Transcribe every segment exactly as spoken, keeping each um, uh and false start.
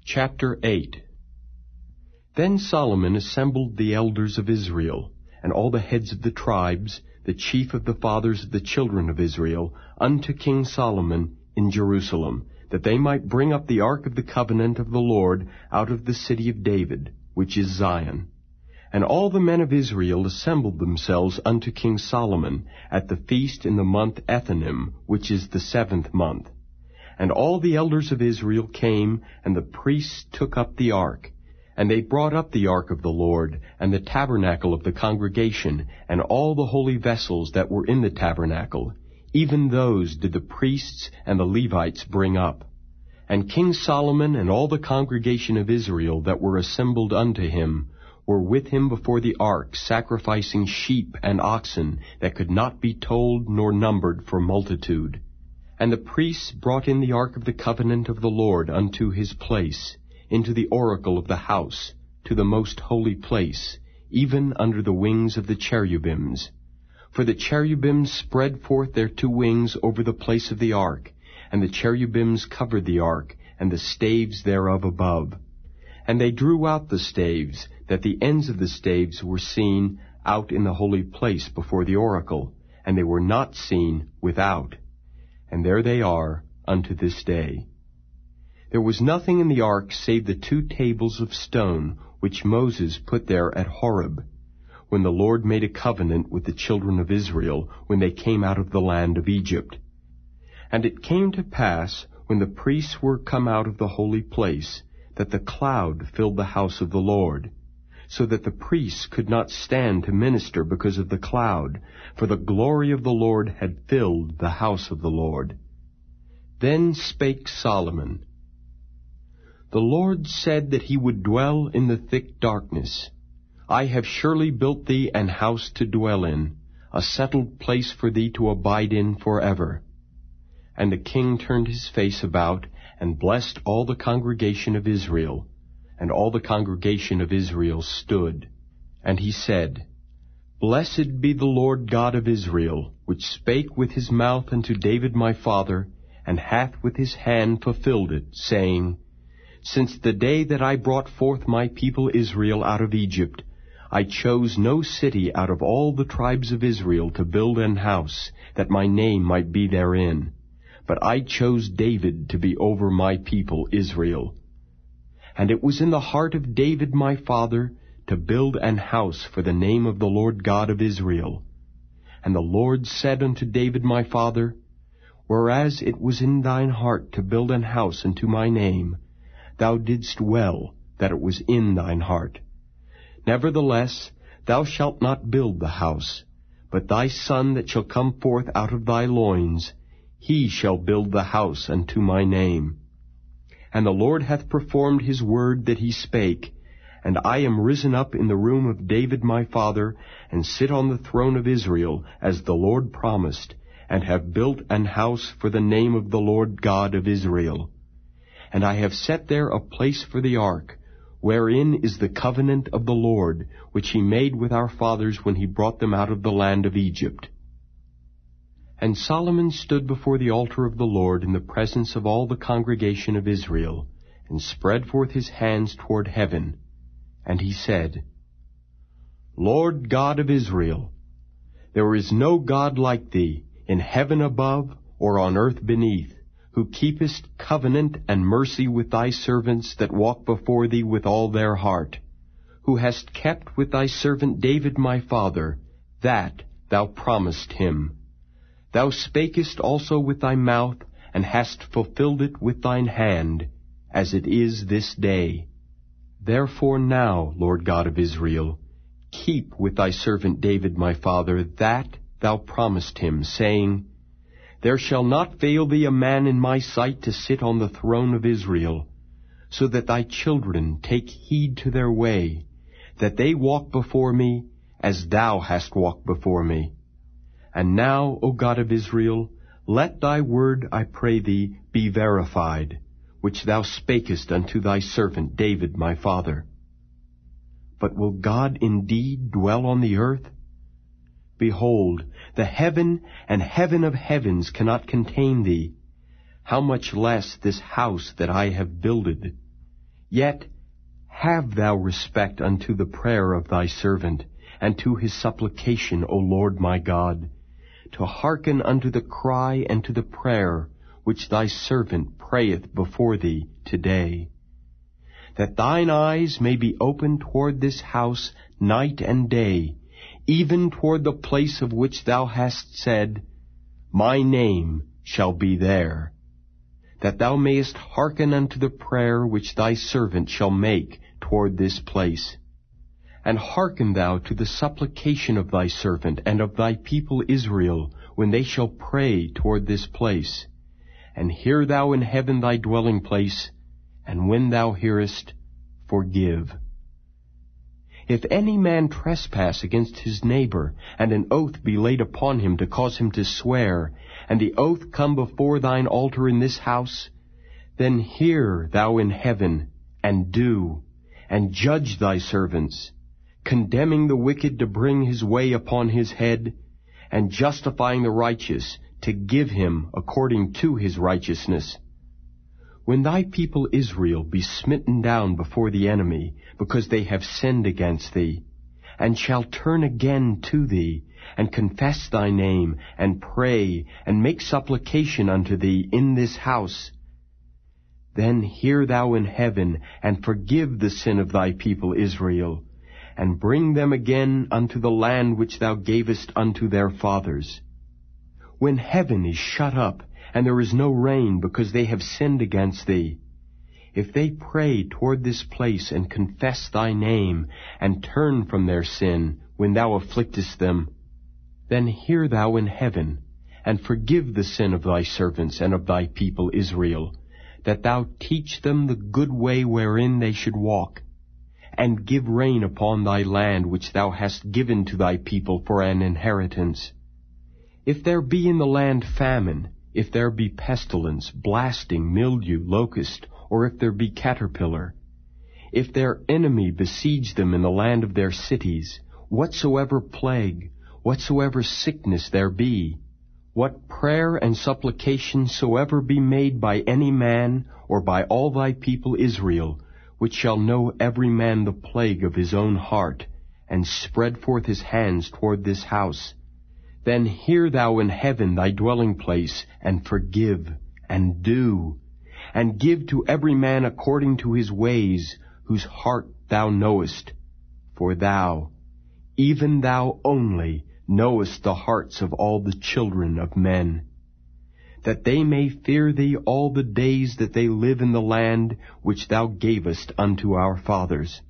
Chapter eight. Then Solomon assembled the elders of Israel, and all the heads of the tribes, the chief of the fathers of the children of Israel, unto King Solomon in Jerusalem, that they might bring up the ark of the covenant of the Lord out of the city of David, which is Zion. And all the men of Israel assembled themselves unto King Solomon at the feast in the month Ethanim, which is the seventh month. And all the elders of Israel came, and the priests took up the ark. And they brought up the ark of the Lord, and the tabernacle of the congregation, and all the holy vessels that were in the tabernacle. Even those did the priests and the Levites bring up. And King Solomon and all the congregation of Israel that were assembled unto him were with him before the ark, sacrificing sheep and oxen that could not be told nor numbered for multitude. And the priests brought in the ark of the covenant of the Lord unto his place, into the oracle of the house, to the most holy place, even under the wings of the cherubims. For the cherubims spread forth their two wings over the place of the ark, and the cherubims covered the ark, and the staves thereof above. And they drew out the staves, that the ends of the staves were seen out in the holy place before the oracle, and they were not seen without. And there they are unto this day. There was nothing in the ark save the two tables of stone, which Moses put there at Horeb, when the Lord made a covenant with the children of Israel, when they came out of the land of Egypt. And it came to pass, when the priests were come out of the holy place, that the cloud filled the house of the Lord, so that the priests could not stand to minister because of the cloud, for the glory of the Lord had filled the house of the Lord. Then spake Solomon, The Lord said that he would dwell in the thick darkness. I have surely built thee an house to dwell in, a settled place for thee to abide in forever. And the king turned his face about, and blessed all the congregation of Israel. And all the congregation of Israel stood. And he said, Blessed be the Lord God of Israel, which spake with his mouth unto David my father, and hath with his hand fulfilled it, saying, Since the day that I brought forth my people Israel out of Egypt, I chose no city out of all the tribes of Israel to build an house, that my name might be therein. But I chose David to be over my people Israel. And it was in the heart of David my father to build an house for the name of the Lord God of Israel. And the Lord said unto David my father, Whereas it was in thine heart to build an house unto my name, thou didst well that it was in thine heart. Nevertheless, thou shalt not build the house, but thy son that shall come forth out of thy loins, he shall build the house unto my name. And the Lord hath performed his word that he spake, and I am risen up in the room of David my father, and sit on the throne of Israel, as the Lord promised, and have built an house for the name of the Lord God of Israel. And I have set there a place for the ark, wherein is the covenant of the Lord, which he made with our fathers when he brought them out of the land of Egypt. And Solomon stood before the altar of the Lord in the presence of all the congregation of Israel, and spread forth his hands toward heaven. And he said, Lord God of Israel, there is no God like thee, in heaven above or on earth beneath, who keepest covenant and mercy with thy servants that walk before thee with all their heart, who hast kept with thy servant David my father that thou promised him. Thou spakest also with thy mouth, and hast fulfilled it with thine hand, as it is this day. Therefore now, Lord God of Israel, keep with thy servant David my father that thou promised him, saying, There shall not fail thee a man in my sight to sit on the throne of Israel, so that thy children take heed to their way, that they walk before me, as thou hast walked before me. And now, O God of Israel, let thy word, I pray thee, be verified, which thou spakest unto thy servant David my father. But will God indeed dwell on the earth? Behold, the heaven and heaven of heavens cannot contain thee. How much less this house that I have builded? Yet have thou respect unto the prayer of thy servant, and to his supplication, O Lord my God, to hearken unto the cry and to the prayer which thy servant prayeth before thee today, that thine eyes may be open toward this house night and day, even toward the place of which thou hast said, My name shall be there, that thou mayest hearken unto the prayer which thy servant shall make toward this place. And hearken thou to the supplication of thy servant and of thy people Israel, when they shall pray toward this place. And hear thou in heaven thy dwelling place, and when thou hearest, forgive. If any man trespass against his neighbor, and an oath be laid upon him to cause him to swear, and the oath come before thine altar in this house, then hear thou in heaven, and do, and judge thy servants, condemning the wicked to bring his way upon his head, and justifying the righteous to give him according to his righteousness. When thy people Israel be smitten down before the enemy, because they have sinned against thee, and shall turn again to thee, and confess thy name, and pray, and make supplication unto thee in this house, then hear thou in heaven, and forgive the sin of thy people Israel, and bring them again unto the land which thou gavest unto their fathers. When heaven is shut up, and there is no rain, because they have sinned against thee, if they pray toward this place, and confess thy name, and turn from their sin, when thou afflictest them, then hear thou in heaven, and forgive the sin of thy servants and of thy people Israel, that thou teach them the good way wherein they should walk, and give rain upon thy land which thou hast given to thy people for an inheritance. If there be in the land famine, if there be pestilence, blasting, mildew, locust, or if there be caterpillar, if their enemy besiege them in the land of their cities, whatsoever plague, whatsoever sickness there be, what prayer and supplication soever be made by any man, or by all thy people Israel, which shall know every man the plague of his own heart, and spread forth his hands toward this house, then hear thou in heaven thy dwelling place, and forgive, and do, and give to every man according to his ways, whose heart thou knowest. For thou, even thou only, knowest the hearts of all the children of men, that they may fear thee all the days that they live in the land which thou gavest unto our fathers.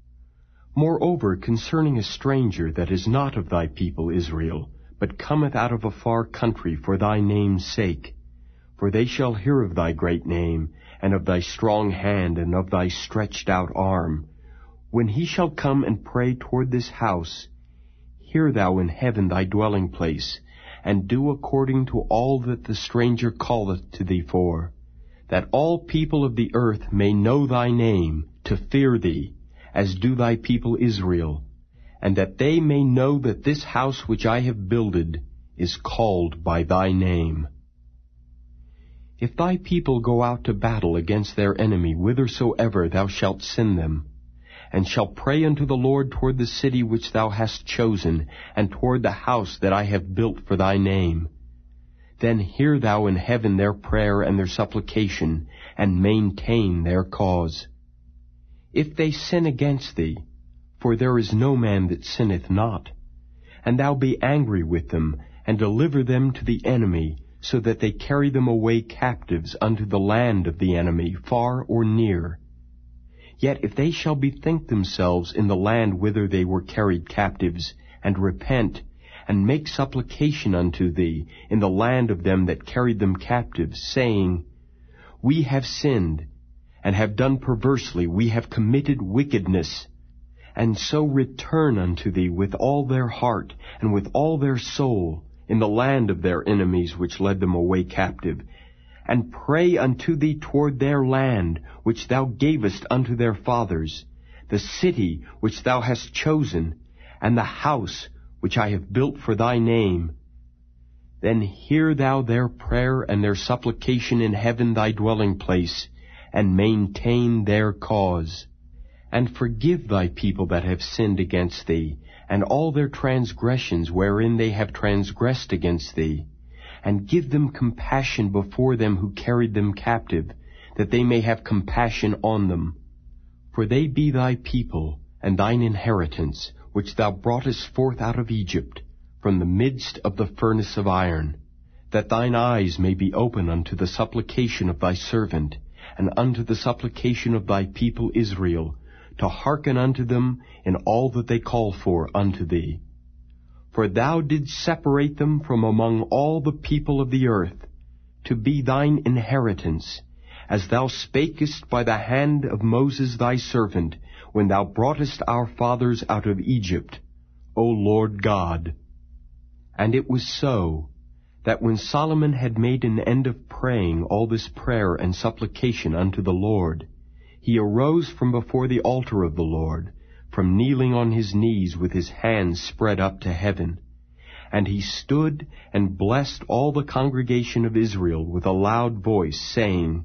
Moreover, concerning a stranger that is not of thy people Israel, but cometh out of a far country for thy name's sake, for they shall hear of thy great name, and of thy strong hand, and of thy stretched out arm, when he shall come and pray toward this house, hear thou in heaven thy dwelling place, and do according to all that the stranger calleth to thee for, that all people of the earth may know thy name, to fear thee, as do thy people Israel, and that they may know that this house which I have builded is called by thy name. If thy people go out to battle against their enemy whithersoever thou shalt send them, and shall pray unto the Lord toward the city which thou hast chosen, and toward the house that I have built for thy name, then hear thou in heaven their prayer and their supplication, and maintain their cause. If they sin against thee, for there is no man that sinneth not, and thou be angry with them, and deliver them to the enemy, so that they carry them away captives unto the land of the enemy, far or near. Yet if they shall bethink themselves in the land whither they were carried captives, and repent, and make supplication unto thee in the land of them that carried them captives, saying, We have sinned, and have done perversely, we have committed wickedness, and so return unto thee with all their heart, and with all their soul, in the land of their enemies which led them away captive, and pray unto thee toward their land, which thou gavest unto their fathers, the city which thou hast chosen, and the house which I have built for thy name, then hear thou their prayer and their supplication in heaven thy dwelling place, and maintain their cause. And forgive thy people that have sinned against thee, and all their transgressions wherein they have transgressed against thee. And give them compassion before them who carried them captive, that they may have compassion on them. For they be thy people, and thine inheritance, which thou broughtest forth out of Egypt, from the midst of the furnace of iron, that thine eyes may be open unto the supplication of thy servant, and unto the supplication of thy people Israel, to hearken unto them in all that they call for unto thee. For thou didst separate them from among all the people of the earth, to be thine inheritance, as thou spakest by the hand of Moses thy servant, when thou broughtest our fathers out of Egypt, O Lord God. And it was so, that when Solomon had made an end of praying all this prayer and supplication unto the Lord, he arose from before the altar of the Lord, from kneeling on his knees with his hands spread up to heaven. And he stood and blessed all the congregation of Israel with a loud voice, saying,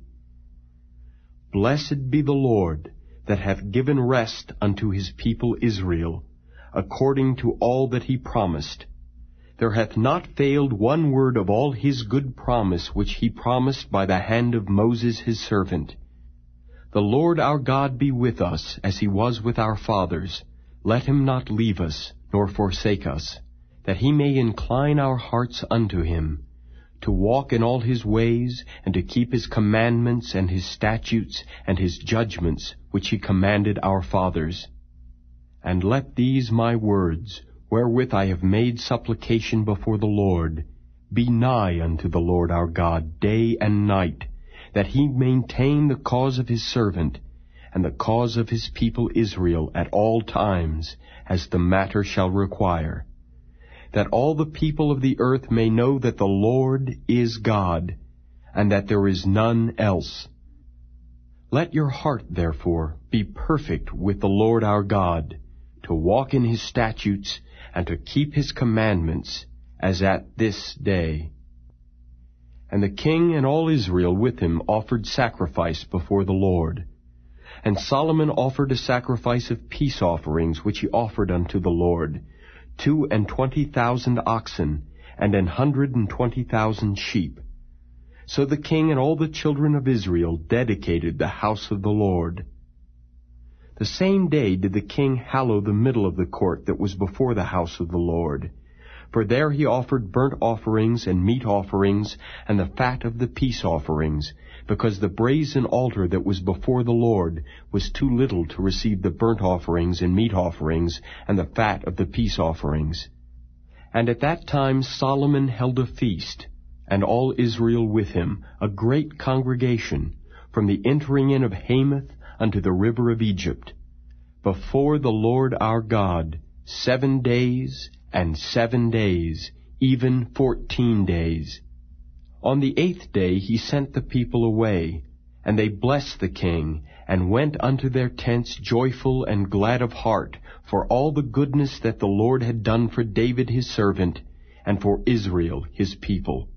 Blessed be the Lord, that hath given rest unto his people Israel, according to all that he promised. There hath not failed one word of all his good promise which he promised by the hand of Moses his servant. The Lord our God be with us, as he was with our fathers. Let him not leave us, nor forsake us, that he may incline our hearts unto him, to walk in all his ways, and to keep his commandments and his statutes and his judgments, which he commanded our fathers. And let these my words, wherewith I have made supplication before the Lord, be nigh unto the Lord our God day and night, that he maintain the cause of his servant, and the cause of his people Israel at all times, as the matter shall require, that all the people of the earth may know that the Lord is God, and that there is none else. Let your heart, therefore, be perfect with the Lord our God, to walk in his statutes, and to keep his commandments, as at this day. And the king and all Israel with him offered sacrifice before the Lord. And Solomon offered a sacrifice of peace offerings, which he offered unto the Lord, two and twenty thousand oxen, and an hundred and twenty thousand sheep. So the king and all the children of Israel dedicated the house of the Lord. The same day did the king hallow the middle of the court that was before the house of the Lord. For there he offered burnt offerings and meat offerings, and the fat of the peace offerings, because the brazen altar that was before the Lord was too little to receive the burnt offerings and meat offerings, and the fat of the peace offerings. And at that time Solomon held a feast, and all Israel with him, a great congregation, from the entering in of Hamath unto the river of Egypt, before the Lord our God, seven days and seven days, even fourteen days. On the eighth day he sent the people away, and they blessed the king, and went unto their tents joyful and glad of heart, for all the goodness that the Lord had done for David his servant, and for Israel his people.